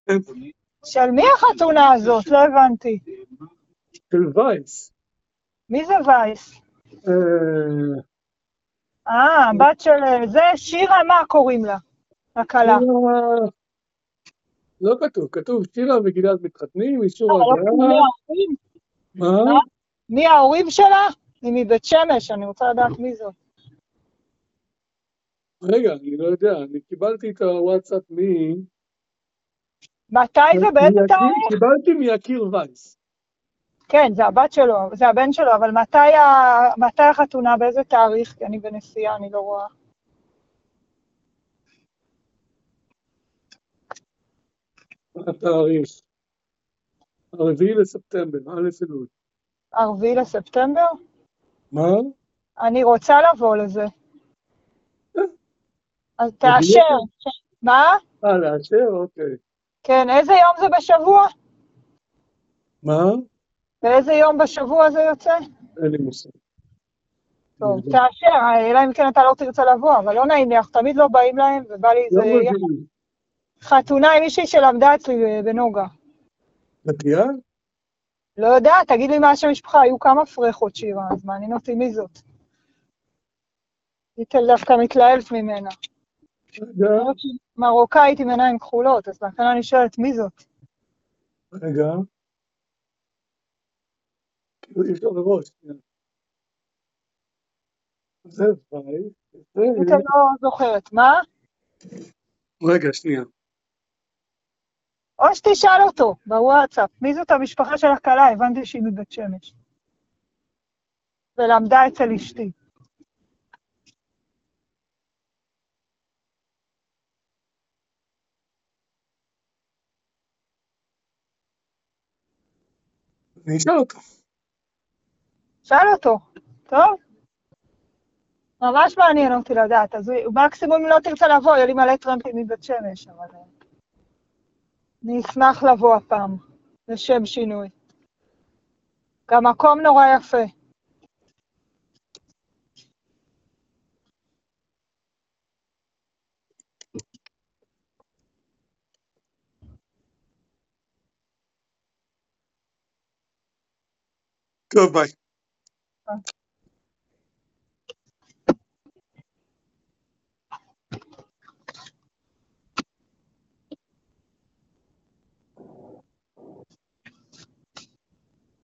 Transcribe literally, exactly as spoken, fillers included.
של מי החתונה הזאת? לא הבנתי. של וייס. מי זה וייס? אה, אה, בת של... זה שירה, מה קוראים לה? הכלה. שירה... לא כתוב, כתוב שירה וגלעד מתחתנים, אישור אה, לא הגעה. מי ההורים? מה? מה? מי ההורים שלה? היא מבית שמש, אני רוצה לדעת מי זאת. רגע, אני לא יודע, אני קיבלתי את הוואטסאפ מ... מתי זה? באיזה מיקיר- תאריך? קיבלתי מיקיר וייס. כן, זה הבת שלו, זה הבן שלו, אבל מתי, ה... מתי החתונה? באיזה תאריך? כי אני בנסיעה, אני לא רואה. התאריך. הרביעי לספטמבר, א' אלול. הרביעי לספטמבר? מה? אני רוצה לבוא לזה. אז רביעי? תאשר. מה? אה, לאשר? אוקיי. כן, איזה יום זה בשבוע? מה? באיזה יום בשבוע זה יוצא? אין לי מושג. טוב, תאשר, אלא אם כן אתה לא תרצה לבוא, אבל לא נעים לי, אנחנו תמיד לא באים להם, ובא לי איזה יום רביעי. חתונה עם מישהי שלמדה אצלי בנוגה. דתייה? לא יודעת, תגיד לי מה שם המשפחה, היו כמה פרחות שירה, אז מעניין אותי מי זאת. היא דווקא מתלהבת ממנה. רגע, מרוקאית עם עיניים כחולות, אז לכן אני שואלת מי זאת. רגע. כאילו אי אפשר לראש. זה וייס. זה... אתה לא זוכרת, מה? רגע, שנייה. או שתשאל אותו בוואטסאפ, מי זאת המשפחה של הכלה? הבנתי שהיא מבית שמש. ולמדה אצל אשתי. אני אשאל אותו. שאל אותו, טוב? ממש מעניין אותי לדעת, אז הוא- מקסימום אם לא תרצה לבוא, יהיה לי מלא טרמפים מבית שמש, אבל אה, אני אשמח לבוא הפעם, לשם שינוי. גם מקום נורא יפה. טוב, ביי.